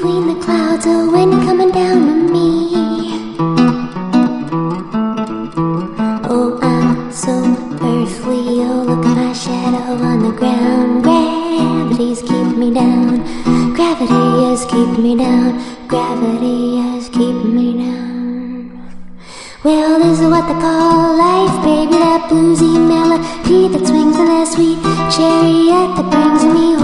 between the clouds, oh, when you're coming down on me. Oh, I'm so earthly, oh, look at my shadow on the ground. Gravity's keeping me down, gravity is keeping me down, gravity is keeping me down. Well, this is what they call life, baby, that bluesy melody that swings in that sweet chariot that brings me home.